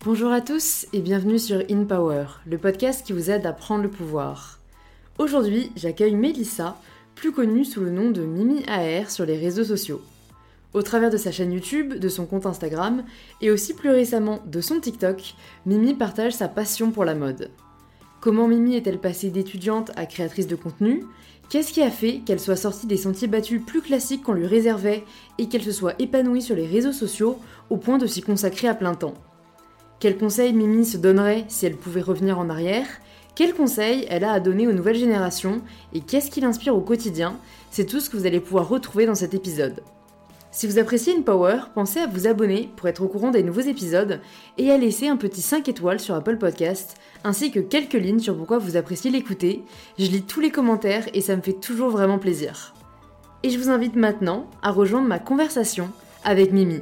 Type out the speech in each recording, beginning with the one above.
Bonjour à tous et bienvenue sur In Power, le podcast qui vous aide à prendre le pouvoir. Aujourd'hui, j'accueille Mélissa, plus connue sous le nom de Mimi AR sur les réseaux sociaux. Au travers de sa chaîne YouTube, de son compte Instagram et aussi plus récemment de son TikTok, Mimi partage sa passion pour la mode. Comment Mimi est-elle passée d'étudiante à créatrice de contenu ? Qu'est-ce qui a fait qu'elle soit sortie des sentiers battus plus classiques qu'on lui réservait et qu'elle se soit épanouie sur les réseaux sociaux au point de s'y consacrer à plein temps ? Quels conseils Mimi se donnerait si elle pouvait revenir en arrière ? Quels conseils elle a à donner aux nouvelles générations ? Et qu'est-ce qui l'inspire au quotidien ? C'est tout ce que vous allez pouvoir retrouver dans cet épisode. Si vous appréciez InPower, pensez à vous abonner pour être au courant des nouveaux épisodes et à laisser un petit 5 étoiles sur Apple Podcast, ainsi que quelques lignes sur pourquoi vous appréciez l'écouter. Je lis tous les commentaires et ça me fait toujours vraiment plaisir. Et je vous invite maintenant à rejoindre ma conversation avec Mimi.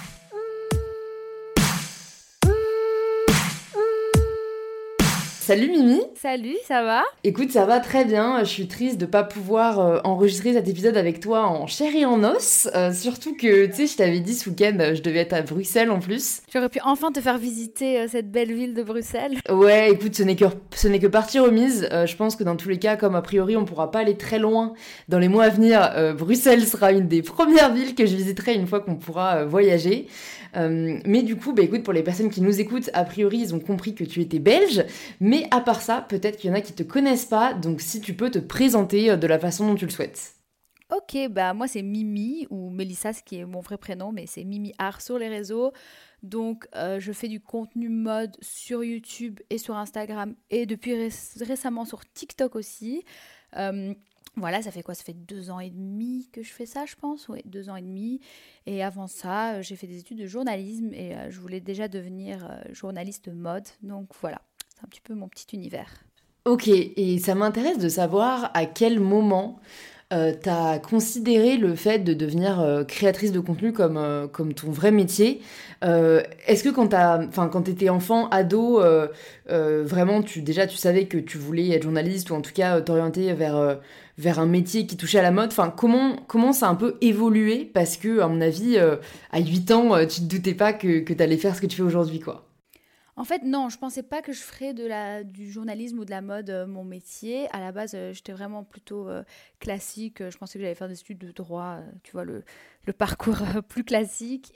Salut Mimi. Salut, ça va ? Écoute, ça va très bien. Je suis triste de pas pouvoir enregistrer cet épisode avec toi en chair et en os. Surtout que, tu sais, je t'avais dit ce week-end, je devais être à Bruxelles en plus. J'aurais pu enfin te faire visiter cette belle ville de Bruxelles. Ouais, écoute, ce n'est que partie remise. Je pense que dans tous les cas, comme a priori on pourra pas aller très loin dans les mois à venir, Bruxelles sera une des premières villes que je visiterai une fois qu'on pourra voyager. Mais du coup, écoute, pour les personnes qui nous écoutent, a priori, ils ont compris que tu étais belge. Mais à part ça, peut-être qu'il y en a qui te connaissent pas. Donc, si tu peux te présenter de la façon dont tu le souhaites. Ok, moi c'est Mimi, ou Mélissa, ce qui est mon vrai prénom, mais c'est Mimi Art sur les réseaux. Donc, je fais du contenu mode sur YouTube et sur Instagram, et depuis récemment sur TikTok aussi. Voilà, ça fait quoi ? Ça fait 2 ans et demi que je fais ça, je pense. Oui, 2 ans et demi. Et avant ça, j'ai fait des études de journalisme et je voulais déjà devenir journaliste mode. Donc voilà, c'est un petit peu mon petit univers. Ok, et ça m'intéresse de savoir à quel moment t'as considéré le fait de devenir créatrice de contenu comme ton vrai métier. Est-ce que quand t'étais enfant, ado, vraiment tu savais que tu voulais être journaliste ou en tout cas t'orienter vers un métier qui touchait à la mode. Enfin, comment ça a un peu évolué ? Parce que, à mon avis, à 8 ans, tu te doutais pas que t'allais faire ce que tu fais aujourd'hui, quoi. En fait, non, je pensais pas que je ferais du journalisme ou de la mode mon métier. À la base, j'étais vraiment plutôt classique. Je pensais que j'allais faire des études de droit, tu vois, le parcours plus classique.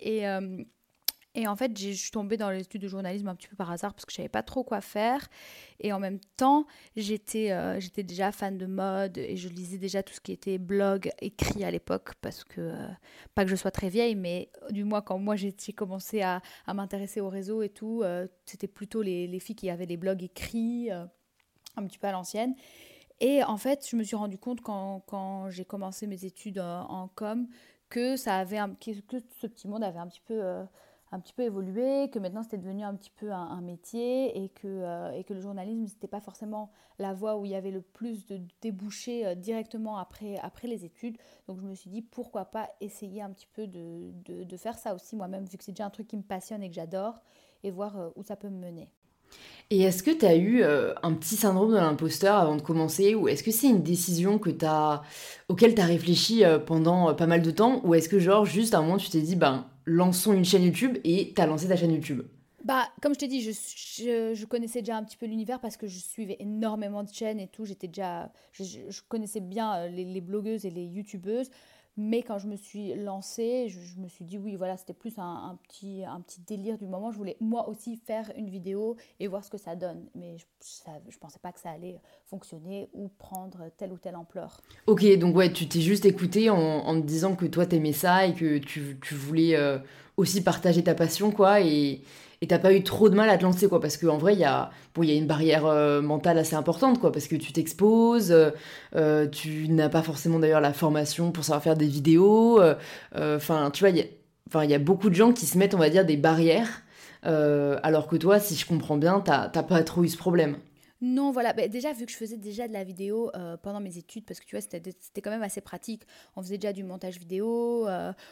Et en fait, je suis tombée dans les études de journalisme un petit peu par hasard parce que je savais pas trop quoi faire. Et en même temps, j'étais déjà fan de mode et je lisais déjà tout ce qui était blog écrit à l'époque parce que, pas que je sois très vieille, mais du moins quand moi j'ai commencé à m'intéresser au réseau et tout, c'était plutôt les filles qui avaient des blogs écrits, un petit peu à l'ancienne. Et en fait, je me suis rendu compte quand j'ai commencé mes études en com que que ce petit monde avait un petit peu évolué, que maintenant c'était devenu un petit peu un métier et que le journalisme c'était pas forcément la voie où il y avait le plus de débouchés directement après les études. Donc je me suis dit pourquoi pas essayer un petit peu de faire ça aussi moi-même vu que c'est déjà un truc qui me passionne et que j'adore et voir où ça peut me mener. Et est-ce que tu as eu un petit syndrome de l'imposteur avant de commencer ou est-ce que c'est une décision auquel tu as réfléchi pendant pas mal de temps ou est-ce que genre juste à un moment tu t'es dit lançons une chaîne YouTube et t'as lancé ta chaîne YouTube ? Comme je t'ai dit, je connaissais déjà un petit peu l'univers parce que je suivais énormément de chaînes et tout. Je connaissais bien les blogueuses et les youtubeuses. Mais quand je me suis lancée, je me suis dit oui, voilà, c'était plus un petit délire du moment. Je voulais moi aussi faire une vidéo et voir ce que ça donne. Mais je pensais pas que ça allait fonctionner ou prendre telle ou telle ampleur. Ok, donc ouais, tu t'es juste écouté en te disant que toi t'aimais ça et que tu voulais aussi partager ta passion, quoi, et t'as pas eu trop de mal à te lancer, quoi, parce qu'en vrai, il y a une barrière mentale assez importante, quoi, parce que tu t'exposes, tu n'as pas forcément d'ailleurs la formation pour savoir faire des vidéos, enfin, tu vois, il y a beaucoup de gens qui se mettent, on va dire, des barrières, alors que toi, si je comprends bien, t'as pas trop eu ce problème. Non, voilà. Déjà, vu que je faisais déjà de la vidéo pendant mes études, parce que tu vois, c'était quand même assez pratique. On faisait déjà du montage vidéo,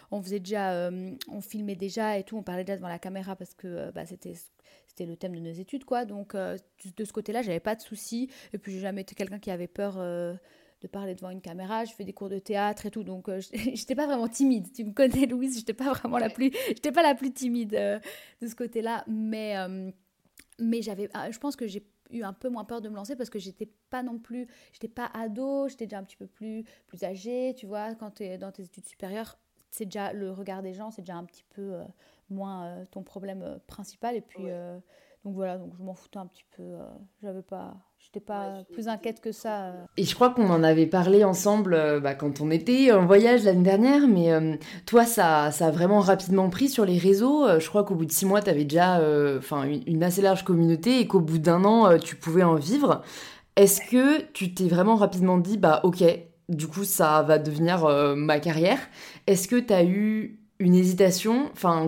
on filmait déjà et tout, on parlait déjà devant la caméra parce que c'était le thème de nos études, quoi. Donc, de ce côté-là, j'avais pas de soucis. Et puis, j'ai jamais été quelqu'un qui avait peur de parler devant une caméra. Je fais des cours de théâtre et tout, donc j'étais pas vraiment timide. Tu me connais, Louise, j'étais pas la plus timide de ce côté-là, mais je pense que j'ai eu un peu moins peur de me lancer parce que j'étais pas ado, j'étais déjà un petit peu plus âgée, tu vois, quand tu es dans tes études supérieures, c'est déjà le regard des gens, c'est déjà un petit peu moins ton problème principal. Et puis, donc voilà, donc je m'en foutais un petit peu. J'étais pas plus inquiète que ça. Et je crois qu'on en avait parlé ensemble quand on était en voyage l'année dernière, mais toi, ça a vraiment rapidement pris sur les réseaux. Je crois qu'au bout de 6 mois, tu avais déjà une assez large communauté et qu'au bout d'un an, tu pouvais en vivre. Est-ce que tu t'es vraiment rapidement dit, bah ok, du coup, ça va devenir ma carrière? Est-ce que tu as eu une hésitation?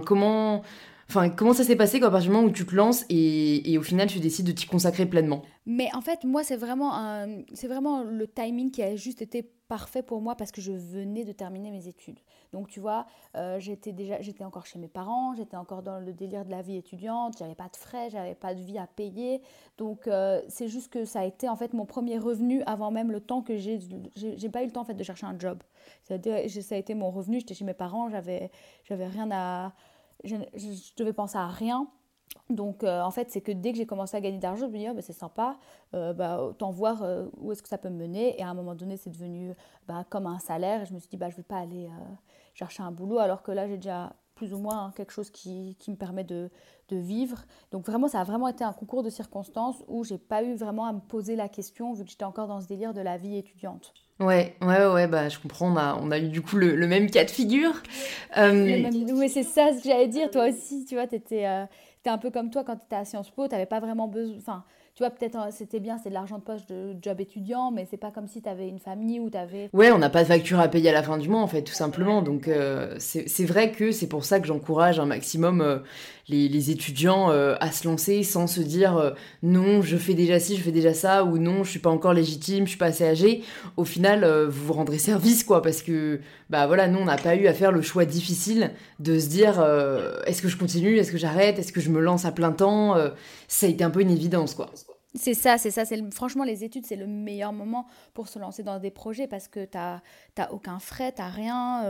Comment ça s'est passé quoi, à partir du moment où tu te lances et au final, tu décides de t'y consacrer pleinement? Mais en fait, moi, c'est vraiment le timing qui a juste été parfait pour moi parce que je venais de terminer mes études. Donc, tu vois, j'étais encore chez mes parents, j'étais encore dans le délire de la vie étudiante, j'avais pas de frais, j'avais pas de vie à payer. Donc, c'est juste que ça a été en fait mon premier revenu avant même le temps que j'ai pas eu le temps en fait de chercher un job. Ça a été mon revenu, j'étais chez mes parents, j'avais rien à, je devais penser à rien. Donc, en fait, c'est que dès que j'ai commencé à gagner d'argent, je me dis, ah, bah, c'est sympa, autant voir où est-ce que ça peut me mener. Et à un moment donné, c'est devenu comme un salaire. Et je me suis dit, je ne vais pas aller chercher un boulot, alors que là, j'ai déjà plus ou moins quelque chose qui me permet de vivre. Donc, vraiment, ça a vraiment été un concours de circonstances où je n'ai pas eu vraiment à me poser la question, vu que j'étais encore dans ce délire de la vie étudiante. Ouais, bah, je comprends, on a eu du coup le même cas de figure. Euh, Oui, c'est ça ce que j'allais dire. Toi aussi, tu vois, t'es un peu comme toi quand tu étais à Sciences Po, tu n'avais pas vraiment besoin. Enfin, tu vois, peut-être c'était bien, c'est de l'argent de poche de job étudiant, mais c'est pas comme si tu avais une famille ou tu avais. Ouais, on n'a pas de facture à payer à la fin du mois, en fait, tout simplement. Donc, c'est vrai que c'est pour ça que j'encourage un maximum les étudiants à se lancer sans se dire non, je fais déjà ci, je fais déjà ça, ou non, je suis pas encore légitime, je suis pas assez âgée. Au final, vous vous rendrez service, quoi, parce que, bah voilà, nous, on n'a pas eu à faire le choix difficile de se dire est-ce que je continue, est-ce que j'arrête, est-ce que je me lance à plein temps. Ça a été un peu une évidence, quoi. C'est ça, c'est ça. Franchement, les études, c'est le meilleur moment pour se lancer dans des projets parce que t'as aucun frais, t'as rien,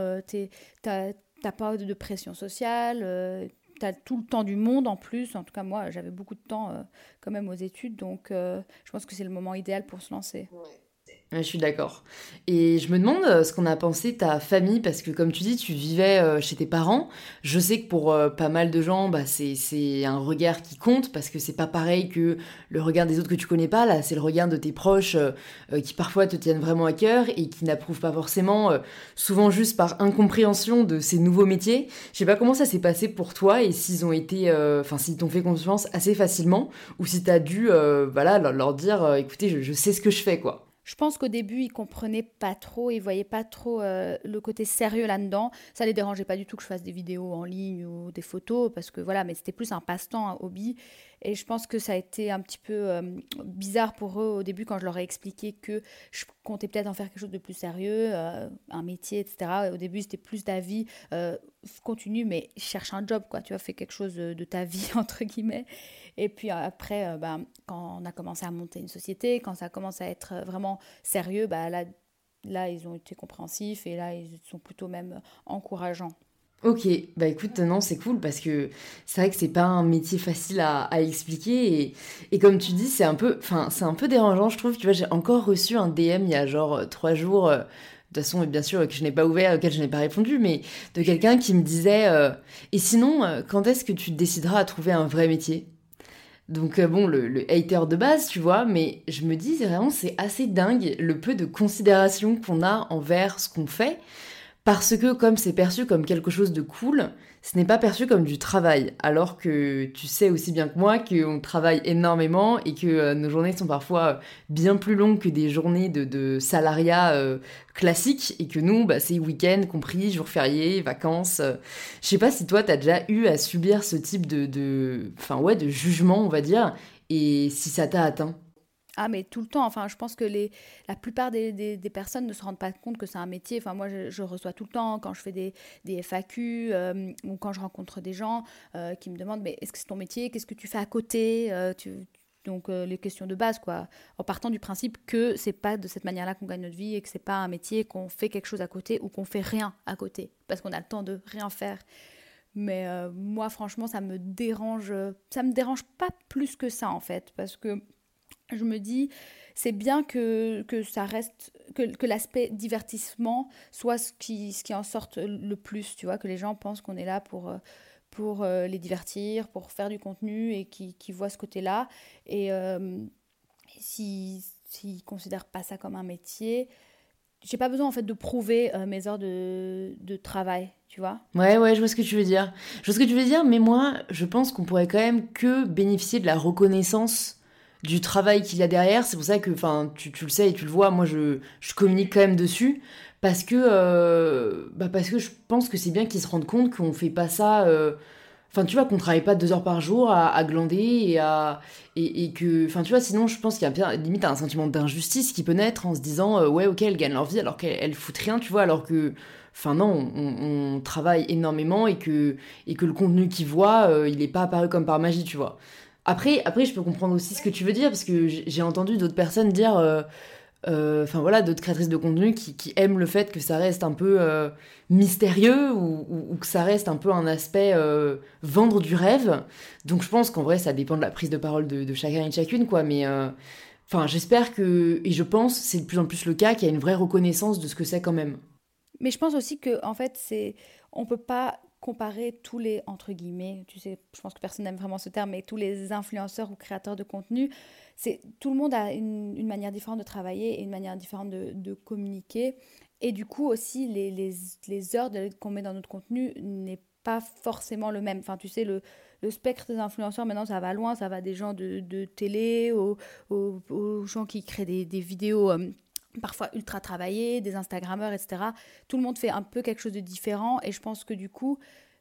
t'as pas de pression sociale, t'as tout le temps du monde en plus. En tout cas, moi, j'avais beaucoup de temps quand même aux études, donc je pense que c'est le moment idéal pour se lancer. Ouais, je suis d'accord. Et je me demande ce qu'on a pensé de ta famille, parce que comme tu dis, tu vivais chez tes parents. Je sais que pour pas mal de gens, bah, c'est un regard qui compte, parce que c'est pas pareil que le regard des autres que tu connais pas. Là, c'est le regard de tes proches qui parfois te tiennent vraiment à cœur et qui n'approuvent pas forcément, souvent juste par incompréhension de ces nouveaux métiers. Je sais pas comment ça s'est passé pour toi et s'ils ont été, s'ils t'ont fait confiance assez facilement ou si t'as dû, voilà, leur dire, écoutez, je sais ce que je fais, quoi. Je pense qu'au début, ils comprenaient pas trop, ils voyaient pas trop le côté sérieux là-dedans. Ça les dérangeait pas du tout que je fasse des vidéos en ligne ou des photos, parce que voilà, mais c'était plus un passe-temps, un hobby. Et je pense que ça a été un petit peu bizarre pour eux au début quand je leur ai expliqué que je comptais peut-être en faire quelque chose de plus sérieux, un métier, etc. Au début, c'était plus d'avis, continue, mais cherche un job, quoi. Tu vois, fais quelque chose de ta vie, entre guillemets. Et puis après, quand on a commencé à monter une société, quand ça commence à être vraiment sérieux, là, ils ont été compréhensifs et là, ils sont plutôt même encourageants. Ok, bah écoute, non, c'est cool parce que c'est vrai que c'est pas un métier facile à expliquer et comme tu dis, c'est un peu dérangeant, je trouve. Tu vois, j'ai encore reçu un DM il y a genre 3 jours, de toute façon, bien sûr, que je n'ai pas ouvert, auquel je n'ai pas répondu, mais de quelqu'un qui me disait et sinon, quand est-ce que tu te décideras à trouver un vrai métier? Donc bon, le hater de base, tu vois, mais je me dis, c'est assez dingue le peu de considération qu'on a envers ce qu'on fait. Parce que comme c'est perçu comme quelque chose de cool, ce n'est pas perçu comme du travail. Alors que tu sais aussi bien que moi qu'on travaille énormément et que nos journées sont parfois bien plus longues que des journées de salariat classiques et que nous, bah, c'est week-end compris, jours fériés, vacances. Je sais pas si toi, t'as déjà eu à subir ce type de jugement, on va dire, et si ça t'a atteint. Ah, mais tout le temps. Enfin, je pense que la plupart des personnes ne se rendent pas compte que c'est un métier. Enfin, moi, je reçois tout le temps quand je fais des FAQ ou quand je rencontre des gens qui me demandent, mais est-ce que c'est ton métier? Qu'est-ce que tu fais à côté? Donc, les questions de base, quoi. En partant du principe que c'est pas de cette manière-là qu'on gagne notre vie et que c'est pas un métier qu'on fait quelque chose à côté ou qu'on fait rien à côté parce qu'on a le temps de rien faire. Mais moi, franchement, ça me dérange pas plus que ça, en fait, parce que je me dis, c'est bien que ça reste, que l'aspect divertissement soit ce qui en sorte le plus, tu vois, que les gens pensent qu'on est là pour les divertir, pour faire du contenu et qui voient ce côté-là. Et s'ils considèrent pas ça comme un métier, j'ai pas besoin en fait de prouver mes heures de travail, tu vois. Ouais, je vois ce que tu veux dire. Je vois ce que tu veux dire, mais moi, je pense qu'on pourrait quand même que bénéficier de la reconnaissance du travail qu'il y a derrière. C'est pour ça que, enfin, tu le sais et tu le vois, moi, je communique quand même dessus. Parce que je pense que c'est bien qu'ils se rendent compte qu'on fait pas ça. Enfin, tu vois, qu'on travaille pas 2 heures par jour à glander et que, enfin, tu vois, sinon, je pense qu'il y a bien, limite un sentiment d'injustice qui peut naître en se disant, ouais, ok, elles gagnent leur vie alors qu'elles foutent rien, tu vois, alors que, enfin, non, on travaille énormément et que le contenu qu'ils voient, il est pas apparu comme par magie, tu vois. Après, je peux comprendre aussi ce que tu veux dire parce que j'ai entendu d'autres personnes dire. Enfin voilà, d'autres créatrices de contenu qui aiment le fait que ça reste un peu mystérieux ou que ça reste un peu un aspect vendre du rêve. Donc je pense qu'en vrai, ça dépend de la prise de parole de chacun et de chacune, quoi. Mais enfin, j'espère que, et je pense, c'est de plus en plus le cas, qu'il y a une vraie reconnaissance de ce que c'est quand même. Mais je pense aussi que en fait, on peut pas comparer tous les entre guillemets, tu sais, je pense que personne n'aime vraiment ce terme, mais tous les influenceurs ou créateurs de contenu, c'est tout le monde a une manière différente de travailler et une manière différente de communiquer. Et du coup aussi les heures qu'on met dans notre contenu n'est pas forcément le même. Enfin, tu sais, le spectre des influenceurs, maintenant, ça va loin. Ça va des gens de télé aux gens qui créent des vidéos parfois ultra travaillées, des Instagrammeurs, etc. Tout le monde fait un peu quelque chose de différent. Et je pense que du coup,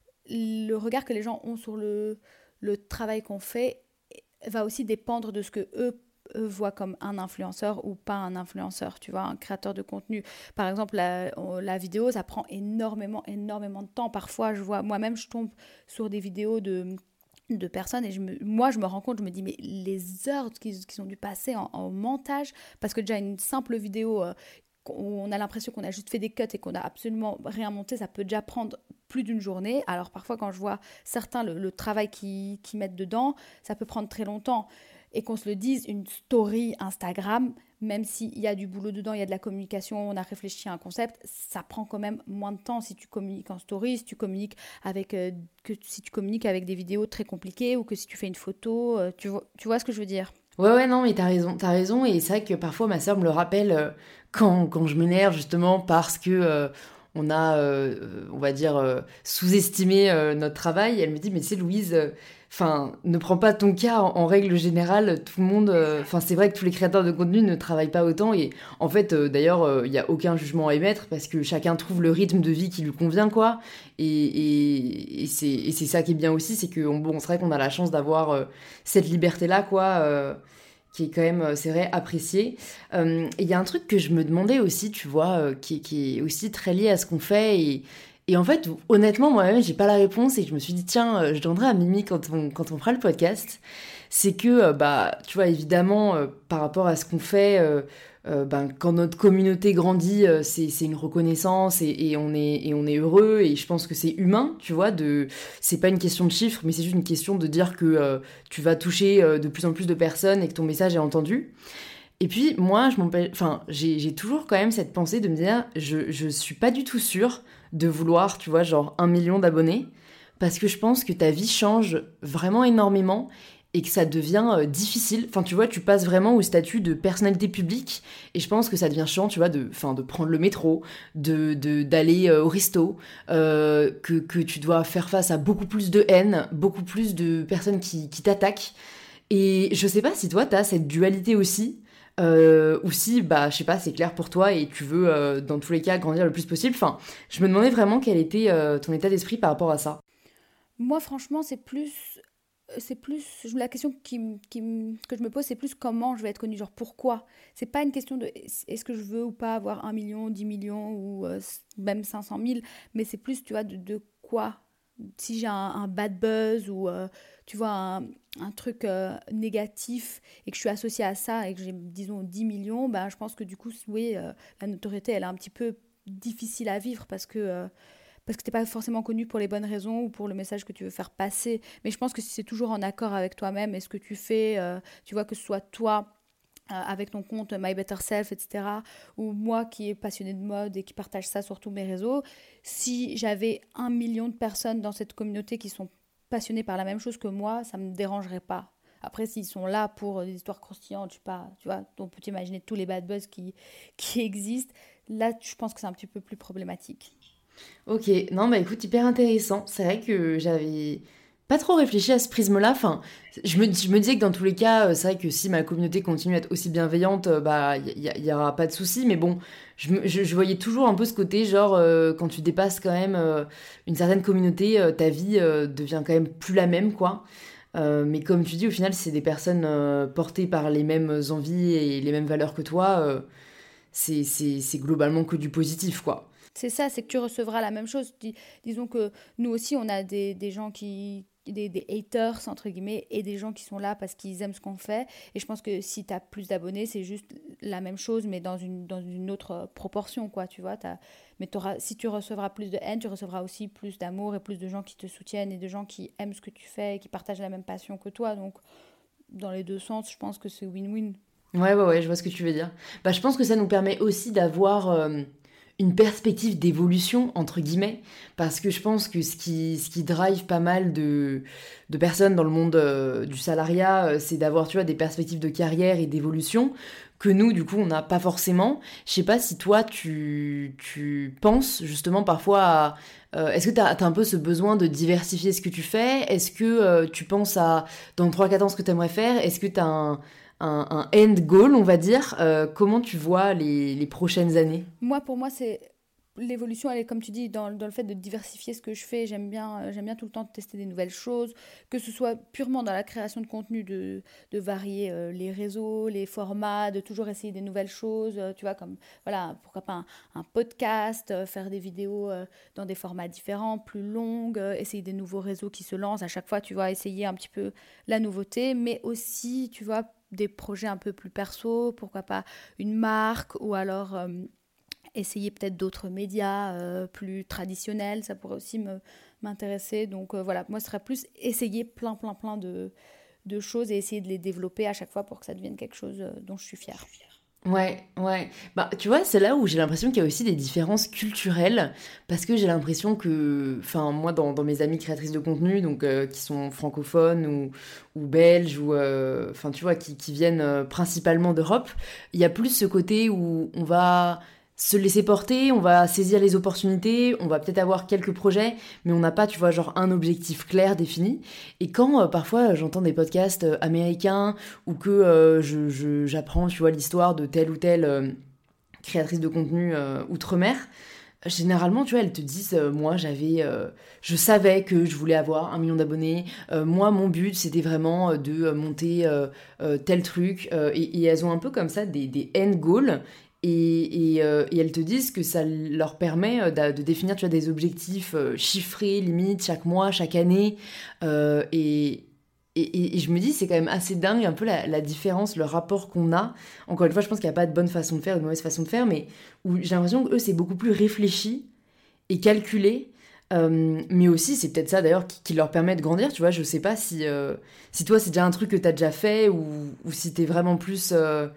le regard que les gens ont sur le travail qu'on fait va aussi dépendre de ce que eux voient comme un influenceur ou pas un influenceur, tu vois, un créateur de contenu. Par exemple, la vidéo, ça prend énormément de temps. Parfois, je vois, moi-même, je tombe sur des vidéos de personnes et moi, je me rends compte, je me dis, mais les heures qu'ils ont dû passer en montage, parce que déjà, une simple vidéo, on a l'impression qu'on a juste fait des cuts et qu'on n'a absolument rien monté, ça peut déjà prendre plus d'une journée. Alors parfois quand je vois certains le travail qu'ils mettent dedans, ça peut prendre très longtemps. Et qu'on se le dise, une story Instagram, même s'il y a du boulot dedans, il y a de la communication, on a réfléchi à un concept, ça prend quand même moins de temps si tu communiques en story, si tu communiques avec, que si tu communiques avec des vidéos très compliquées ou que si tu fais une photo, tu vois ce que je veux dire. Ouais, non, mais t'as raison, et c'est vrai que parfois ma sœur me le rappelle quand je m'énerve justement parce que on a, on va dire, sous-estimé notre travail. Elle me dit, mais tu sais, Louise, enfin, ne prends pas ton cas en règle générale, tout le monde, enfin, c'est vrai que tous les créateurs de contenu ne travaillent pas autant, et en fait, d'ailleurs, il n'y a aucun jugement à émettre parce que chacun trouve le rythme de vie qui lui convient, quoi, et c'est ça qui est bien aussi, c'est que, bon, c'est vrai qu'on a la chance d'avoir cette liberté-là, quoi. Qui est quand même, c'est vrai, apprécié. Il y a un truc que je me demandais aussi, tu vois, qui est aussi très lié à ce qu'on fait. Et en fait, honnêtement, moi-même, j'ai pas la réponse. Et je me suis dit, tiens, je demanderai à Mimi quand on fera le podcast. C'est que, bah, tu vois, évidemment, par rapport à ce qu'on fait, ben, quand notre communauté grandit, c'est une reconnaissance et on est heureux. Et je pense que c'est humain, tu vois, c'est pas une question de chiffres, mais c'est juste une question de dire que tu vas toucher de plus en plus de personnes et que ton message est entendu. Et puis, moi, enfin, j'ai toujours quand même cette pensée de me dire, je suis pas du tout sûre de vouloir, tu vois, genre 1 million d'abonnés, parce que je pense que ta vie change vraiment énormément et que ça devient difficile. Enfin, tu vois, tu passes vraiment au statut de personnalité publique et je pense que ça devient chiant, tu vois, de prendre le métro, d'aller au resto, que tu dois faire face à beaucoup plus de haine, beaucoup plus de personnes qui t'attaquent. Et je sais pas si toi, t'as cette dualité aussi, ou si, bah, je sais pas, c'est clair pour toi et tu veux, dans tous les cas, grandir le plus possible. Enfin, je me demandais vraiment quel était ton état d'esprit par rapport à ça. Moi, franchement, la question que je me pose, c'est plus comment je vais être connue, genre pourquoi. C'est pas une question de est-ce que je veux ou pas avoir 1 million, 10 millions ou même 500 000, mais c'est plus, tu vois, de quoi. Si j'ai un bad buzz ou, tu vois, un truc négatif et que je suis associée à ça et que j'ai, disons, 10 millions, ben, je pense que du coup, oui, la notoriété, elle est un petit peu difficile à vivre parce que t'es pas forcément connu pour les bonnes raisons ou pour le message que tu veux faire passer. Mais je pense que si c'est toujours en accord avec toi-même et ce que tu fais, tu vois, que ce soit toi avec ton compte My Better Self, etc., ou moi qui est passionnée de mode et qui partage ça sur tous mes réseaux, si j'avais 1 million de personnes dans cette communauté qui sont passionnées par la même chose que moi, ça me dérangerait pas. Après, s'ils sont là pour des histoires croustillantes, je sais pas, tu vois, on peut imaginer tous les bad buzz qui existent, là, je pense que c'est un petit peu plus problématique. Ok, non, bah écoute, hyper intéressant. C'est vrai que j'avais pas trop réfléchi à ce prisme-là. Enfin, je me disais que dans tous les cas, c'est vrai que si ma communauté continue à être aussi bienveillante, bah y aura pas de souci. Mais bon, je voyais toujours un peu ce côté, genre, quand tu dépasses quand même une certaine communauté, ta vie devient quand même plus la même, quoi. Mais comme tu dis, au final, si c'est des personnes portées par les mêmes envies et les mêmes valeurs que toi, c'est globalement que du positif, quoi. C'est ça, c'est que tu recevras la même chose. Disons que nous aussi, on a des gens des haters, entre guillemets, et des gens qui sont là parce qu'ils aiment ce qu'on fait. Et je pense que si tu as plus d'abonnés, c'est juste la même chose, mais dans une autre proportion, quoi, tu vois. Mais si tu recevras plus de haine, tu recevras aussi plus d'amour et plus de gens qui te soutiennent et de gens qui aiment ce que tu fais et qui partagent la même passion que toi. Donc, dans les deux sens, je pense que c'est win-win. Ouais, je vois ce que tu veux dire. Bah, je pense que ça nous permet aussi d'avoir une perspective d'évolution, entre guillemets, parce que je pense que ce qui drive pas mal de personnes dans le monde du salariat, c'est d'avoir, tu vois, des perspectives de carrière et d'évolution que nous, du coup, on n'a pas forcément. Je sais pas si toi, tu penses justement parfois à... est-ce que tu as un peu ce besoin de diversifier ce que tu fais? Est-ce que tu penses à, dans 3 4 ans, ce que tu aimerais faire? Est-ce que tu as un end goal, on va dire? Comment tu vois les prochaines années? Moi, pour moi, c'est l'évolution, elle est comme tu dis dans le fait de diversifier ce que je fais. J'aime bien tout le temps tester des nouvelles choses, que ce soit purement dans la création de contenu, de varier les réseaux, les formats, de toujours essayer des nouvelles choses. Tu vois, comme voilà, pourquoi pas un podcast, faire des vidéos dans des formats différents, plus longues, essayer des nouveaux réseaux qui se lancent. À chaque fois, tu vois, essayer un petit peu la nouveauté, mais aussi, tu vois, des projets un peu plus perso, pourquoi pas une marque ou alors essayer peut-être d'autres médias plus traditionnels, ça pourrait aussi m'intéresser. Donc voilà, moi ce serait plus essayer plein de choses et essayer de les développer à chaque fois pour que ça devienne quelque chose dont je suis fière. Ouais. Bah, tu vois, c'est là où j'ai l'impression qu'il y a aussi des différences culturelles, parce que j'ai l'impression que, enfin, moi, dans mes amies créatrices de contenu, donc qui sont francophones ou belges, ou, enfin, tu vois, qui viennent principalement d'Europe, il y a plus ce côté où on va se laisser porter, on va saisir les opportunités, on va peut-être avoir quelques projets, mais on n'a pas, tu vois, genre un objectif clair défini. Et quand parfois j'entends des podcasts américains ou que j'apprends, tu vois, l'histoire de telle ou telle créatrice de contenu outre-mer, généralement, tu vois, elles te disent, moi, je savais que je voulais avoir 1 million d'abonnés. Moi, mon but, c'était vraiment de monter tel truc. Et elles ont un peu comme ça des end goals. Et elles te disent que ça leur permet de définir, tu vois, des objectifs chiffrés, limite, chaque mois, chaque année. Euh, et, et je me dis, c'est quand même assez dingue un peu la différence, le rapport qu'on a. Encore une fois, je pense qu'il n'y a pas de bonne façon de faire, de mauvaise façon de faire, mais où j'ai l'impression que eux, c'est beaucoup plus réfléchi et calculé. Mais aussi, c'est peut-être ça d'ailleurs qui leur permet de grandir. Tu vois, je sais pas si toi, c'est déjà un truc que tu as déjà fait ou si t'es vraiment plus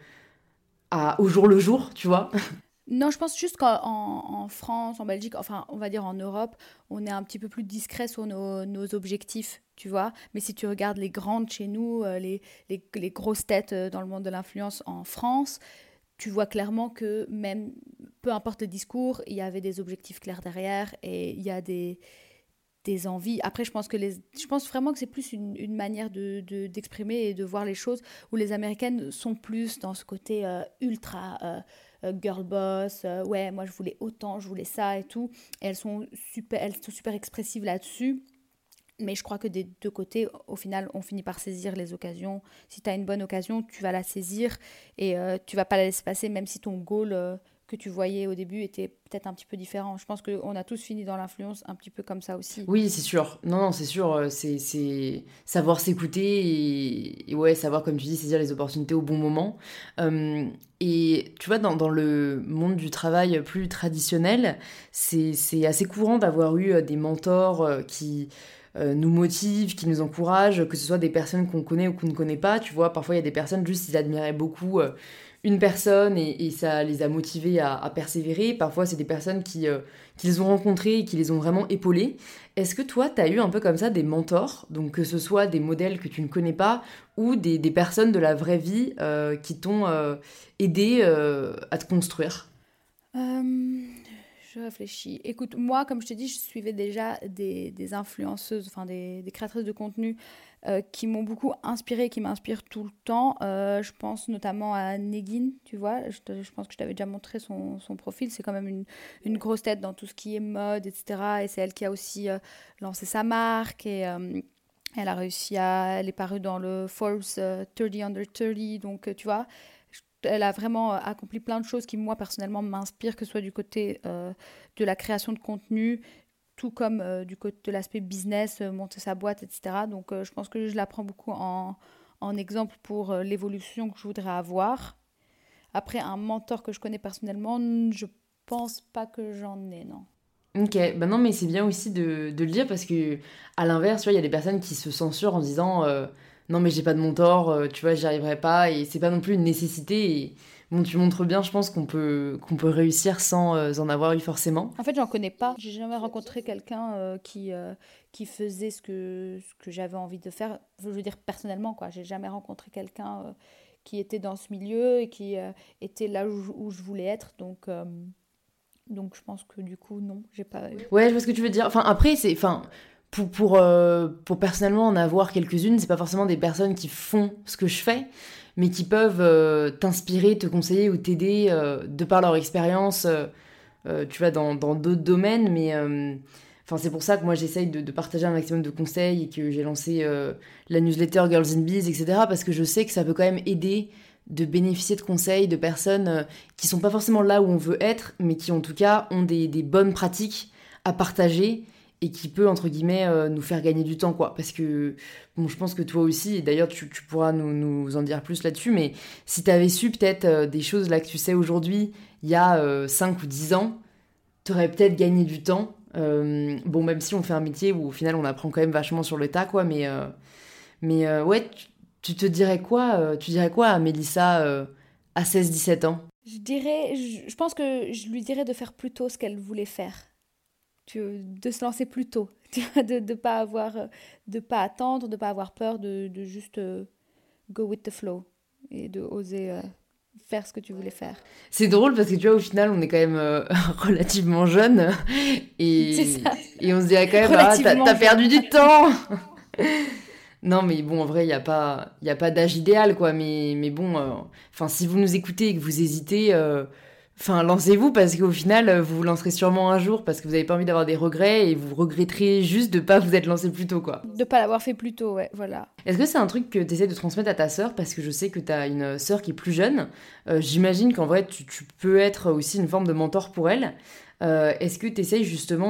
au jour le jour, tu vois. Non, je pense juste qu'en France, en Belgique, enfin, on va dire en Europe, on est un petit peu plus discret sur nos objectifs, tu vois. Mais si tu regardes les grandes chez nous, les grosses têtes dans le monde de l'influence en France, tu vois clairement que même, peu importe le discours, il y avait des objectifs clairs derrière et il y a des envies. Après, je pense vraiment que c'est plus une manière d'exprimer et de voir les choses où les Américaines sont plus dans ce côté ultra girl boss. Ouais, moi je voulais autant, je voulais ça et tout. Et elles sont super expressives là-dessus. Mais je crois que des deux côtés, au final, on finit par saisir les occasions. Si tu as une bonne occasion, tu vas la saisir et tu vas pas la laisser passer, même si ton goal que tu voyais au début était peut-être un petit peu différent. Je pense qu'on a tous fini dans l'influence un petit peu comme ça aussi. Oui, c'est sûr. Non, non, c'est sûr. C'est savoir s'écouter et ouais, savoir, comme tu dis, saisir les opportunités au bon moment. Euh, et tu vois, dans le monde du travail plus traditionnel, c'est assez courant d'avoir eu des mentors qui nous motivent, qui nous encouragent, que ce soit des personnes qu'on connaît ou qu'on ne connaît pas. Tu vois, parfois, il y a des personnes, juste, ils admiraient beaucoup une personne et ça les a motivés à persévérer. Parfois, c'est des personnes qu'ils ont rencontrées et qui les ont vraiment épaulés. Est-ce que toi, tu as eu un peu comme ça des mentors, donc que ce soit des modèles que tu ne connais pas ou des personnes de la vraie vie qui t'ont aidé à te construire? Euh, je réfléchis. Écoute, moi, comme je t'ai dit, je suivais déjà des influenceuses, enfin des créatrices de contenu qui m'ont beaucoup inspirée, qui m'inspirent tout le temps. Je pense notamment à Negin, tu vois. Je pense que je t'avais déjà montré son profil. C'est quand même une grosse tête dans tout ce qui est mode, etc. Et c'est elle qui a aussi lancé sa marque et elle a réussi à... Elle est parue dans le Forbes 30 Under 30. Donc, tu vois, elle a vraiment accompli plein de choses qui, moi, personnellement, m'inspirent, que ce soit du côté de la création de contenu, tout comme du côté de l'aspect business, monter sa boîte, etc. Donc, je pense que je la prends beaucoup en exemple pour l'évolution que je voudrais avoir. Après, un mentor que je connais personnellement, je pense pas que j'en ai, non. Ok, bah non, mais c'est bien aussi de le dire parce que, à l'inverse, tu vois, il y a des personnes qui se censurent en disant non, mais j'ai pas de mentor, tu vois, j'y arriverai pas, et c'est pas non plus une nécessité. Et bon, tu montres bien, je pense qu'on peut réussir sans en avoir eu forcément. En fait, j'en connais pas. J'ai jamais rencontré quelqu'un qui faisait ce que j'avais envie de faire. Je veux dire personnellement, quoi. J'ai jamais rencontré quelqu'un qui était dans ce milieu et qui était là où je voulais être. Donc, je pense que du coup, non, j'ai pas eu. Ouais, je vois ce que tu veux dire. Enfin, après, pour personnellement en avoir quelques-unes, c'est pas forcément des personnes qui font ce que je fais, mais qui peuvent t'inspirer, te conseiller ou t'aider de par leur expérience. Tu vois, dans d'autres domaines, mais enfin, c'est pour ça que moi j'essaye de partager un maximum de conseils et que j'ai lancé la newsletter Girls in Biz, etc. Parce que je sais que ça peut quand même aider de bénéficier de conseils de personnes qui sont pas forcément là où on veut être, mais qui en tout cas ont des bonnes pratiques à partager et qui peut, entre guillemets, nous faire gagner du temps, quoi. Parce que, bon, je pense que toi aussi, et d'ailleurs tu pourras nous en dire plus là-dessus, mais si t'avais su peut-être des choses là que tu sais aujourd'hui, il y a 5 ou 10 ans, t'aurais peut-être gagné du temps. Bon, même si on fait un métier où au final on apprend quand même vachement sur le tas, quoi, mais ouais, tu dirais quoi à Mélissa à 16-17 ans? Je pense que je lui dirais de faire plus tôt ce qu'elle voulait faire. De se lancer plus tôt. Tu vois, de pas avoir, de pas attendre, de pas avoir peur, de juste go with the flow et de oser faire ce que tu voulais faire. C'est drôle parce que tu vois, au final, on est quand même relativement jeune C'est et, ça, et on se dirait quand même, ah, relativement t'as jeune. perdu du temps! Non, mais bon, en vrai, il y a pas d'âge idéal, quoi. Mais bon, enfin, si vous nous écoutez et que vous hésitez, enfin, lancez-vous parce qu'au final, vous vous lancerez sûrement un jour parce que vous n'avez pas envie d'avoir des regrets et vous regretterez juste de pas vous être lancé plus tôt, quoi. De pas l'avoir fait plus tôt, ouais, voilà. Est-ce que c'est un truc que tu essaies de transmettre à ta sœur? Parce que je sais que tu as une sœur qui est plus jeune. J'imagine qu'en vrai, tu peux être aussi une forme de mentor pour elle. Est-ce que tu essayes justement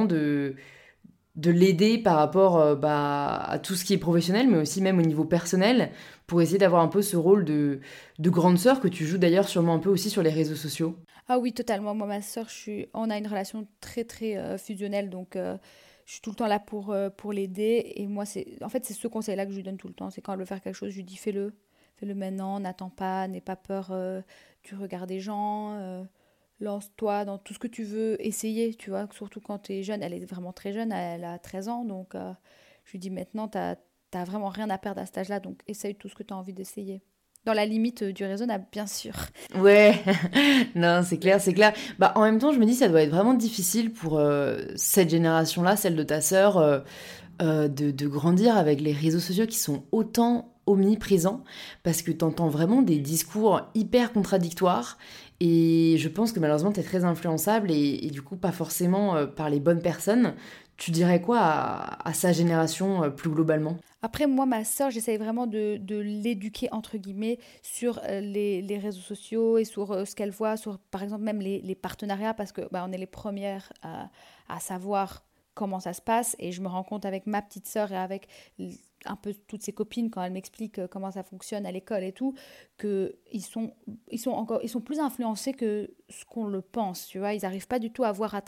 de l'aider par rapport bah, à tout ce qui est professionnel, mais aussi même au niveau personnel, pour essayer d'avoir un peu ce rôle de grande sœur que tu joues d'ailleurs sûrement un peu aussi sur les réseaux sociaux? Ah oui, totalement. Moi, ma sœur, on a une relation très, très fusionnelle, donc je suis tout le temps là pour l'aider. Et moi, en fait, c'est ce conseil-là que je lui donne tout le temps. C'est quand elle veut faire quelque chose, je lui dis fais-le. Fais-le maintenant, n'attends pas, n'aie pas peur du regard des gens. Lance-toi dans tout ce que tu veux essayer, tu vois. Surtout quand tu es jeune. Elle est vraiment très jeune, elle a 13 ans. Donc, je lui dis maintenant, t'as vraiment rien à perdre à cet âge-là. Donc, essaye tout ce que tu as envie d'essayer. Dans la limite du raisonnable, bien sûr. Ouais, non, c'est clair, c'est clair. Bah, en même temps, je me dis, ça doit être vraiment difficile pour cette génération-là, celle de ta sœur, de grandir avec les réseaux sociaux qui sont autant omniprésents, parce que t'entends vraiment des discours hyper contradictoires Et je pense que malheureusement, tu es très influençable et du coup, pas forcément par les bonnes personnes. Tu dirais quoi à sa génération plus globalement? Après, moi, ma sœur, j'essaye vraiment de l'éduquer, entre guillemets, sur les réseaux sociaux et sur ce qu'elle voit, sur, par exemple, même les partenariats, parce que bah, on est les premières à savoir comment ça se passe. Et je me rends compte avec ma petite sœur et avec un peu toutes ses copines, quand elles m'expliquent comment ça fonctionne à l'école et tout, ils sont plus influencés que ce qu'on le pense, tu vois. Ils n'arrivent pas du tout à voir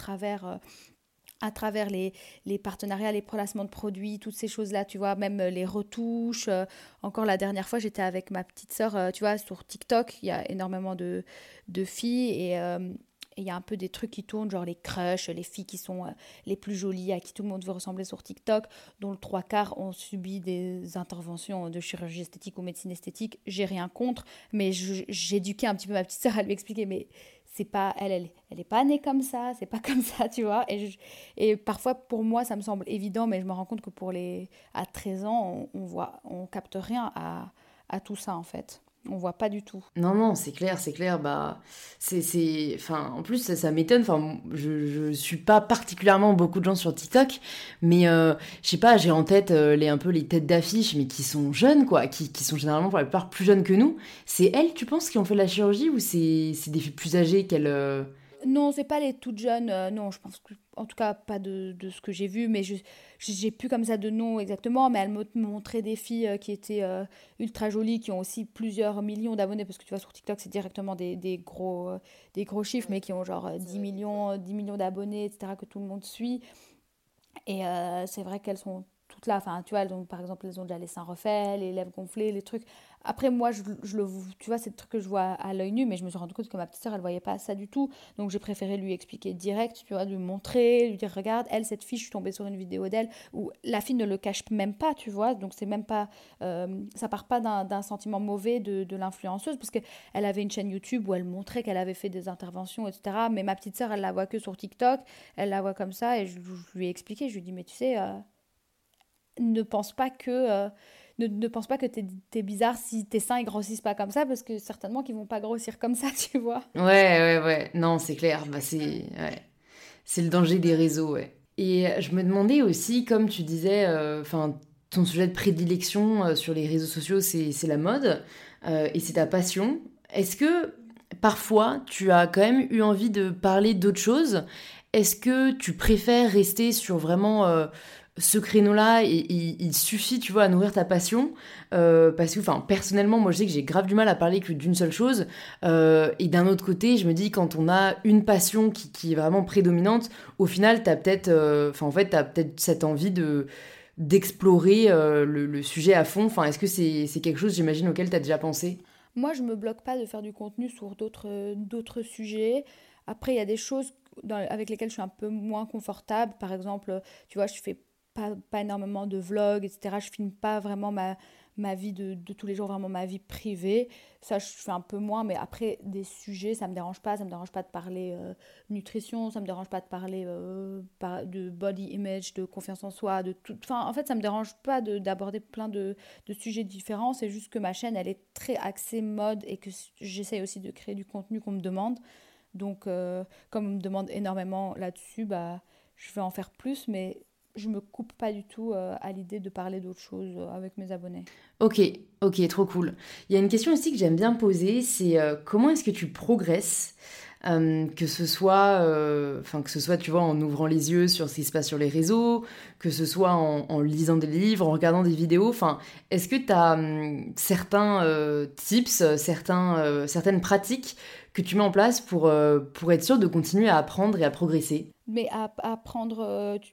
à travers les partenariats, les placements de produits, toutes ces choses-là, tu vois, même les retouches. Encore la dernière fois, j'étais avec ma petite sœur, tu vois, sur TikTok, il y a énormément de filles et il y a un peu des trucs qui tournent, genre les crushs, les filles qui sont les plus jolies, à qui tout le monde veut ressembler sur TikTok, dont le trois quarts ont subi des interventions de chirurgie esthétique ou médecine esthétique. J'ai rien contre, mais j'éduquais un petit peu ma petite sœur à lui expliquer, mais c'est pas elle est pas née comme ça, c'est pas comme ça, tu vois. Et parfois pour moi ça me semble évident, mais je me rends compte que pour les à 13 ans, on capte rien à tout ça en fait. On voit pas du tout. Non, non, c'est clair, bah, enfin, en plus, ça m'étonne, enfin, je suis pas particulièrement beaucoup de gens sur TikTok, mais, je sais pas, j'ai en tête, un peu les têtes d'affiche, mais qui sont jeunes, quoi, qui sont généralement pour la plupart plus jeunes que nous. C'est elles, tu penses, qui ont fait la chirurgie, ou c'est des filles plus âgées qu'elles, Non, c'est pas les toutes jeunes. Non, je pense que, en tout cas, pas de ce que j'ai vu, mais j'ai plus comme ça de nom exactement. Mais elle me montrait des filles qui étaient ultra jolies, qui ont aussi plusieurs millions d'abonnés, parce que tu vois, sur TikTok, c'est directement des gros chiffres, mais qui ont genre 10 millions d'abonnés, etc., que tout le monde suit. Et c'est vrai qu'elles sont toutes là. Enfin, tu vois, par exemple, elles ont déjà les seins refaits, les lèvres gonflées, les trucs. Après, moi, tu vois, c'est le truc que je vois à l'œil nu, mais je me suis rendu compte que ma petite sœur, elle voyait pas ça du tout. Donc, j'ai préféré lui expliquer direct, tu vois, lui montrer, lui dire, regarde, elle, cette fille, je suis tombée sur une vidéo d'elle où la fille ne le cache même pas, tu vois. Donc, c'est même pas, ça part pas d'un sentiment mauvais de l'influenceuse, parce qu'elle avait une chaîne YouTube où elle montrait qu'elle avait fait des interventions, etc. Mais ma petite sœur, elle la voit que sur TikTok, elle la voit comme ça, et je lui ai expliqué, je lui ai dit, mais tu sais, ne pense pas que ne pense pas que t'es bizarre si tes seins ils grossissent pas comme ça, parce que certainement qu'ils vont pas grossir comme ça, tu vois. Ouais, ouais, ouais, non, c'est clair, bah, ouais, c'est le danger des réseaux, ouais. Et je me demandais aussi, comme tu disais, enfin, ton sujet de prédilection sur les réseaux sociaux, c'est la mode, et c'est ta passion. Est-ce que parfois tu as quand même eu envie de parler d'autre chose? Est-ce que tu préfères rester sur vraiment ce créneau-là et il suffit, tu vois, à nourrir ta passion? Parce que, enfin, personnellement, moi je sais que j'ai grave du mal à parler que d'une seule chose. Et d'un autre côté, je me dis, quand on a une passion qui est vraiment prédominante, au final, t'as peut-être, enfin, en fait, t'as peut-être cette envie d'explorer le sujet à fond. Enfin, est-ce que c'est quelque chose, j'imagine, auquel t'as déjà pensé? Moi, je me bloque pas de faire du contenu sur d'autres sujets. Après, il y a des choses avec lesquelles je suis un peu moins confortable. Par exemple, tu vois, je fais pas énormément de vlogs, etc. Je filme pas vraiment ma vie de tous les jours, vraiment ma vie privée. Ça, je fais un peu moins, mais après, des sujets, ça me dérange pas. Ça me dérange pas de parler nutrition, ça me dérange pas de parler de body image, de confiance en soi, de tout. Enfin, en fait, ça me dérange pas d'aborder plein de sujets différents. C'est juste que ma chaîne, elle est très axée mode et que j'essaye aussi de créer du contenu qu'on me demande. Donc, comme on me demande énormément là-dessus, bah, je vais en faire plus, mais je me coupe pas du tout à l'idée de parler d'autres choses avec mes abonnés. Ok, ok, trop cool. Il y a une question aussi que j'aime bien poser, c'est comment est-ce que tu progresses, que ce soit, enfin que ce soit, tu vois, en ouvrant les yeux sur ce qui se passe sur les réseaux, que ce soit en lisant des livres, en regardant des vidéos. Enfin, est-ce que tu as certains tips, certaines pratiques que tu mets en place pour être sûr de continuer à apprendre et à progresser? Mais à apprendre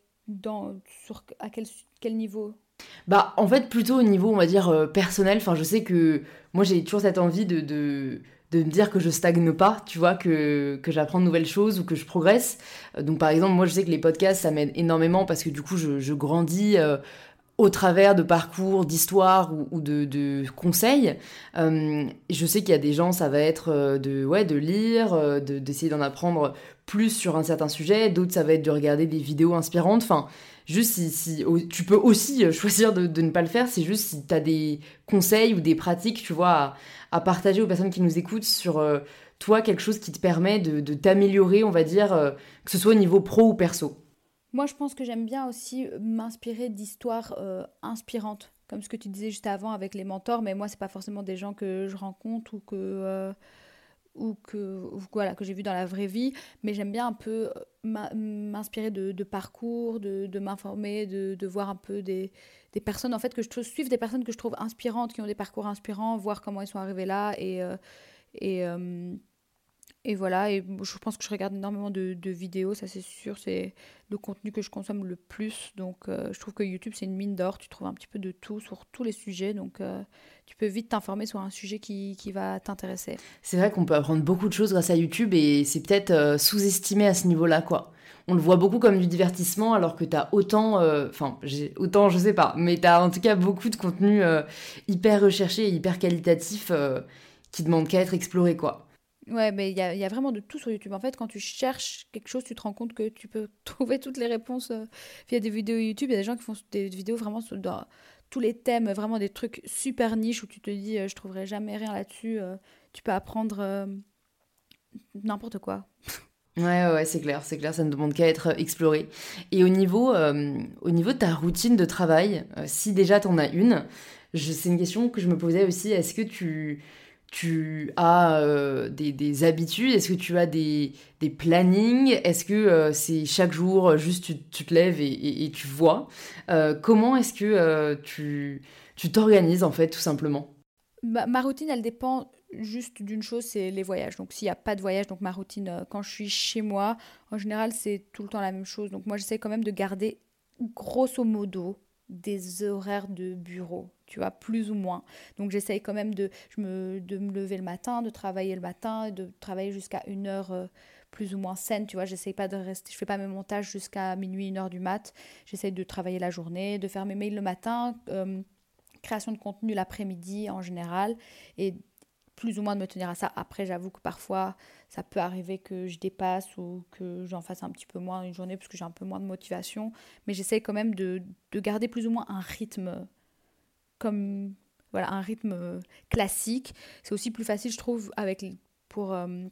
à quel niveau? Bah, en fait, plutôt au niveau, on va dire, personnel. Enfin, je sais que moi, j'ai toujours cette envie de me dire que je stagne pas, tu vois, que j'apprends de nouvelles choses ou que je progresse. Donc, par exemple, moi, je sais que les podcasts, ça m'aide énormément parce que du coup, je grandis au travers de parcours, d'histoires ou de conseils. Je sais qu'il y a des gens, ça va être ouais, de lire, d'essayer d'en apprendre plus sur un certain sujet. D'autres, ça va être de regarder des vidéos inspirantes. Enfin, juste tu peux aussi choisir de ne pas le faire, c'est juste si t'as des conseils ou des pratiques, tu vois, à partager aux personnes qui nous écoutent sur toi, quelque chose qui te permet de t'améliorer, on va dire, que ce soit au niveau pro ou perso. Moi, je pense que j'aime bien aussi m'inspirer d'histoires inspirantes, comme ce que tu disais juste avant avec les mentors, mais moi, c'est pas forcément des gens que je rencontre ou voilà, que j'ai vu dans la vraie vie, mais j'aime bien un peu m'inspirer de parcours, de m'informer, de voir un peu des personnes, en fait, suivre des personnes que je trouve inspirantes, qui ont des parcours inspirants, voir comment ils sont arrivés là et, euh, et voilà, et je pense que je regarde énormément de vidéos, ça c'est sûr, c'est le contenu que je consomme le plus. Donc je trouve que YouTube c'est une mine d'or, tu trouves un petit peu de tout sur tous les sujets, donc tu peux vite t'informer sur un sujet qui va t'intéresser. C'est vrai qu'on peut apprendre beaucoup de choses grâce à YouTube et c'est peut-être sous-estimé à ce niveau-là, quoi. On le voit beaucoup comme du divertissement alors que t'as autant, enfin, autant, je sais pas, mais t'as en tout cas beaucoup de contenu hyper recherché et hyper qualitatif qui demande qu'à être exploré, quoi. Ouais, mais il y a vraiment de tout sur YouTube. En fait, quand tu cherches quelque chose, tu te rends compte que tu peux trouver toutes les réponses via des vidéos YouTube. Il y a des gens qui font des vidéos vraiment dans tous les thèmes, vraiment des trucs super niches où tu te dis, je trouverai jamais rien là-dessus. Tu peux apprendre n'importe quoi. Ouais, c'est clair, ça ne demande qu'à être exploré. Et au niveau de ta routine de travail, si déjà t'en as une, c'est une question que je me posais aussi, est-ce que tu as des habitudes, est-ce que tu as des plannings, est-ce que c'est chaque jour, juste tu te lèves et tu vois. Comment est-ce que tu t'organises en fait, tout simplement? Ma routine, elle dépend juste d'une chose, c'est les voyages. Donc s'il n'y a pas de voyage, donc ma routine, quand je suis chez moi, en général, c'est tout le temps la même chose. Donc moi, j'essaie quand même de garder grosso modo des horaires de bureau, tu vois, plus ou moins. Donc j'essaye quand même de me lever le matin, de travailler le matin, de travailler jusqu'à une heure plus ou moins saine, tu vois. J'essaye pas de rester, je fais pas mes montages jusqu'à minuit, une heure du mat. J'essaye de travailler la journée, de faire mes mails le matin. Création de contenu l'après-midi en général et plus ou moins de me tenir à ça. Après, j'avoue que parfois, ça peut arriver que je dépasse ou que j'en fasse un petit peu moins une journée parce que j'ai un peu moins de motivation. Mais j'essaie quand même de garder plus ou moins un rythme comme voilà, un rythme classique. C'est aussi plus facile, je trouve, pour,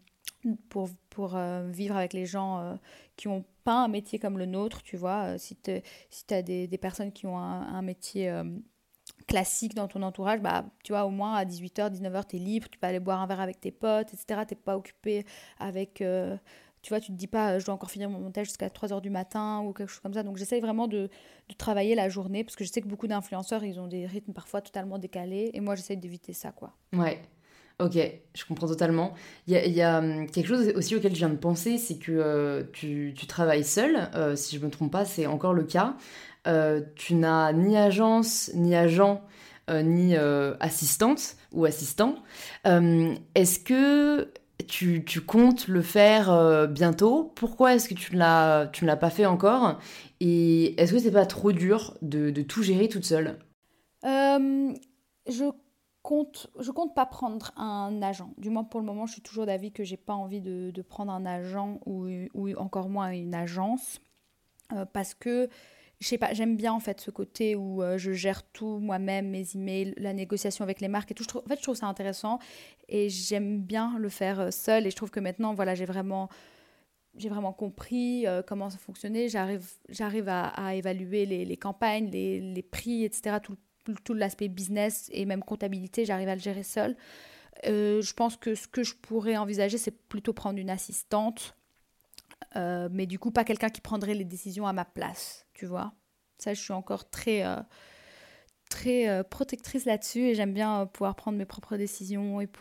pour vivre avec les gens qui n'ont pas un métier comme le nôtre, tu vois. Si tu as des personnes qui ont un métier classique dans ton entourage, bah, tu vois, au moins à 18h, 19h, tu es libre, tu peux aller boire un verre avec tes potes, etc. Tu n'es pas occupé avec... tu vois, tu te dis pas, je dois encore finir mon montage jusqu'à 3h du matin ou quelque chose comme ça. Donc j'essaye vraiment de travailler la journée parce que je sais que beaucoup d'influenceurs, ils ont des rythmes parfois totalement décalés. Et moi, j'essaye d'éviter ça, quoi. Ouais, ok, je comprends totalement. Il y a quelque chose aussi auquel je viens de penser, c'est que tu travailles seul, si je me trompe pas, c'est encore le cas. Tu n'as ni agence, ni agent, ni assistante ou assistant. Est-ce que tu comptes le faire bientôt? Pourquoi est-ce que tu ne l'as pas fait encore? Et est-ce que c'est pas trop dur de tout gérer toute seule? Euh, je je compte pas prendre un agent. Du moins pour le moment, je suis toujours d'avis que j'ai pas envie de prendre un agent ou encore moins une agence. Parce que je sais pas, j'aime bien en fait ce côté où je gère tout moi-même, mes emails, la négociation avec les marques et tout. En fait, je trouve ça intéressant et j'aime bien le faire seule. Et je trouve que maintenant, voilà, j'ai vraiment compris comment ça fonctionnait. J'arrive à évaluer les campagnes, les prix, etc. Tout l'aspect business et même comptabilité, j'arrive à le gérer seule. Je pense que ce que je pourrais envisager, c'est plutôt prendre une assistante, mais du coup, pas quelqu'un qui prendrait les décisions à ma place, tu vois. Ça, je suis encore très protectrice là-dessus et j'aime bien pouvoir prendre mes propres décisions et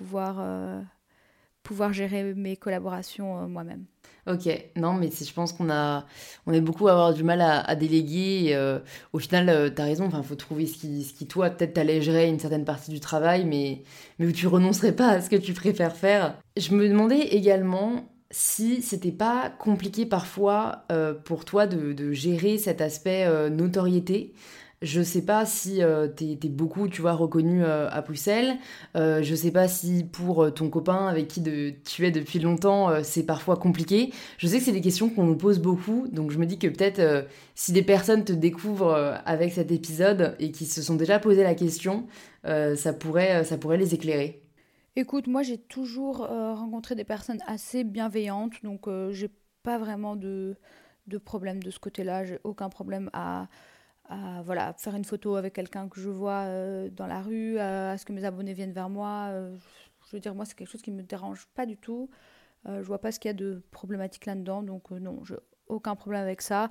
pouvoir gérer mes collaborations moi-même. Ok, non, mais je pense on est beaucoup à avoir du mal à déléguer. Et, au final, t'as raison. Enfin, faut trouver ce qui toi, peut-être t'allégerait une certaine partie du travail, mais où tu renoncerais pas à ce que tu préfères faire. Je me demandais également si c'était pas compliqué parfois pour toi de gérer cet aspect notoriété. Je sais pas si t'es beaucoup, tu vois, reconnu à Bruxelles. Je sais pas si pour ton copain avec qui tu es depuis longtemps, c'est parfois compliqué. Je sais que c'est des questions qu'on nous pose beaucoup, donc je me dis que peut-être si des personnes te découvrent avec cet épisode et qui se sont déjà posé la question, ça pourrait les éclairer. Écoute, moi j'ai toujours rencontré des personnes assez bienveillantes, donc j'ai pas vraiment de problème de ce côté-là. J'ai aucun problème voilà, faire une photo avec quelqu'un que je vois dans la rue, à ce que mes abonnés viennent vers moi. Je veux dire, moi c'est quelque chose qui me dérange pas du tout. Je vois pas ce qu'il y a de problématique là-dedans, donc non, j'ai aucun problème avec ça.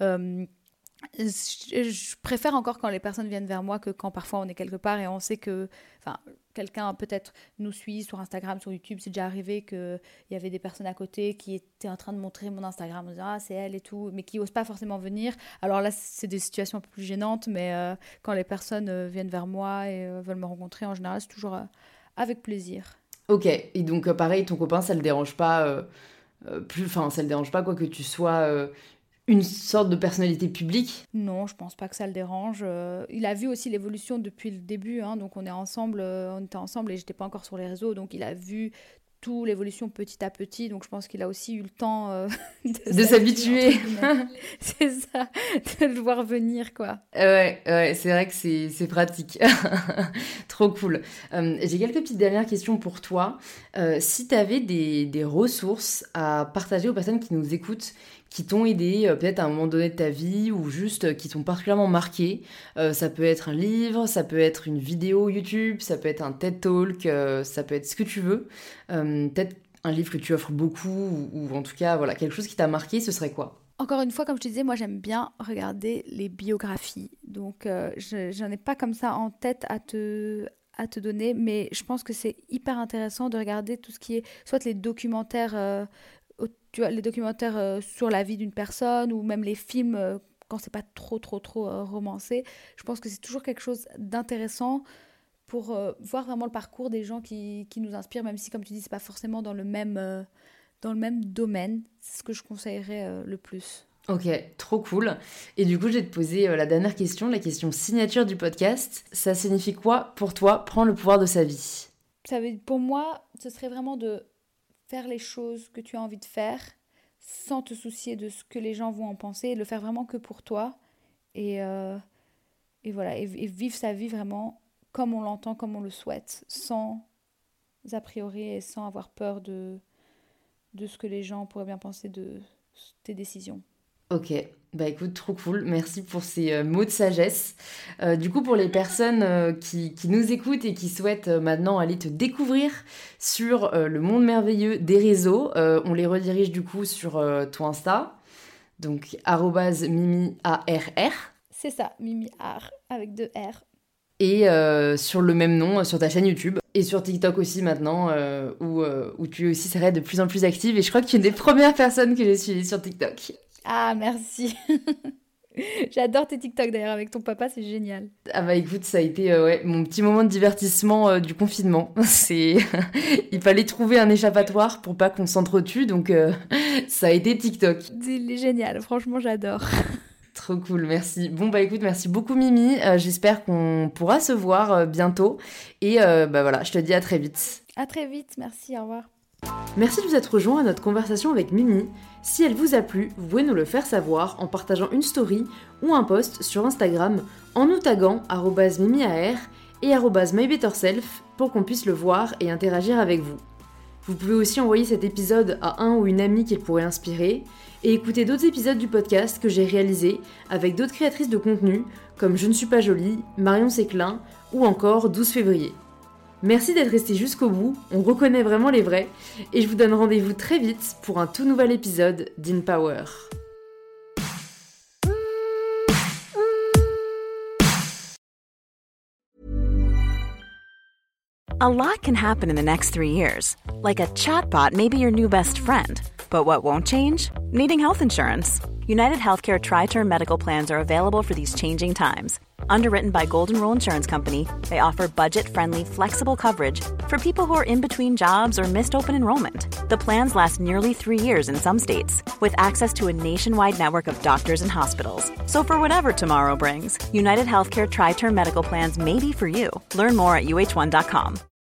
Je préfère encore quand les personnes viennent vers moi que quand parfois on est quelque part et on sait que quelqu'un peut-être nous suit sur Instagram, sur YouTube. C'est déjà arrivé qu'il y avait des personnes à côté qui étaient en train de montrer mon Instagram en disant « Ah, c'est elle et tout », mais qui n'osent pas forcément venir. Alors là, c'est des situations un peu plus gênantes, mais quand les personnes viennent vers moi et veulent me rencontrer, en général, c'est toujours avec plaisir. Ok, et donc pareil, ton copain, ça le dérange pas ça le dérange pas quoi que tu sois une sorte de personnalité publique? Non, je pense pas que ça le dérange. Il a vu aussi l'évolution depuis le début, hein, donc on était ensemble et j'étais pas encore sur les réseaux, donc il a vu toute l'évolution petit à petit, donc je pense qu'il a aussi eu le temps de s'habituer. C'est ça, de le voir venir, quoi. Ouais, c'est vrai que c'est pratique. Trop cool. J'ai quelques petites dernières questions pour toi. Si tu avais des ressources à partager aux personnes qui nous écoutent, qui t'ont aidé peut-être à un moment donné de ta vie ou juste qui t'ont particulièrement marqué. Ça peut être un livre, ça peut être une vidéo YouTube, ça peut être un TED Talk, ça peut être ce que tu veux. Peut-être un livre que tu offres beaucoup ou en tout cas voilà, quelque chose qui t'a marqué, ce serait quoi? Encore une fois, comme je te disais, moi j'aime bien regarder les biographies. Donc j'en ai pas comme ça en tête à te donner, mais je pense que c'est hyper intéressant de regarder tout ce qui est soit les documentaires tu vois, les documentaires sur la vie d'une personne ou même les films quand c'est pas trop romancé. Je pense que c'est toujours quelque chose d'intéressant pour voir vraiment le parcours des gens qui nous inspirent, même si comme tu dis c'est pas forcément dans le même domaine. C'est ce que je conseillerais le plus. Ok, trop cool. Et du coup, je vais te poser la dernière question, la question signature du podcast. Ça signifie quoi pour toi, prendre le pouvoir de sa vie? Pour moi, ce serait vraiment de faire les choses que tu as envie de faire sans te soucier de ce que les gens vont en penser, et le faire vraiment que pour toi et voilà, et vivre sa vie vraiment comme on l'entend, comme on le souhaite, sans a priori et sans avoir peur de ce que les gens pourraient bien penser de tes décisions. Ok, bah écoute, trop cool. Merci pour ces mots de sagesse. Du coup, pour les personnes qui nous écoutent et qui souhaitent maintenant aller te découvrir sur le monde merveilleux des réseaux, on les redirige du coup sur ton Insta, donc @mimiarr. C'est ça, mimiar avec 2 R. Et sur le même nom, sur ta chaîne YouTube. Et sur TikTok aussi maintenant, où tu aussi serais de plus en plus active. Et je crois que tu es une des premières personnes que j'ai suivies sur TikTok. Ah, merci. J'adore tes TikTok d'ailleurs avec ton papa, c'est génial. Ah bah écoute, ça a été mon petit moment de divertissement du confinement. Il fallait trouver un échappatoire pour pas qu'on s'entretue, donc ça a été TikTok. Il est génial, franchement j'adore. Trop cool, merci. Bon bah écoute, merci beaucoup Mimi. J'espère qu'on pourra se voir bientôt. Et bah voilà, je te dis à très vite. À très vite, merci, au revoir. Merci de vous être rejoint à notre conversation avec Mimi. Si elle vous a plu, vous pouvez nous le faire savoir en partageant une story ou un post sur Instagram en nous taguant @mimiar et @mybetterself pour qu'on puisse le voir et interagir avec vous. Vous pouvez aussi envoyer cet épisode à un ou une amie qu'il pourrait inspirer et écouter d'autres épisodes du podcast que j'ai réalisés avec d'autres créatrices de contenu comme Je ne suis pas jolie, Marion Séclin ou encore 12 février. Merci d'être resté jusqu'au bout, on reconnaît vraiment les vrais, et je vous donne rendez-vous très vite pour un tout nouvel épisode d'InPower. A lot can happen in the next 3 years. Like a chatbot may be your new best friend. But what won't change? Needing health insurance. United Healthcare Tri-Term Medical Plans are available for these changing times. Underwritten by Golden Rule Insurance Company, they offer budget-friendly, flexible coverage for people who are in between jobs or missed open enrollment. The plans last nearly 3 years in some states, with access to a nationwide network of doctors and hospitals. So for whatever tomorrow brings, United Healthcare Tri-Term Medical Plans may be for you. Learn more at uh1.com.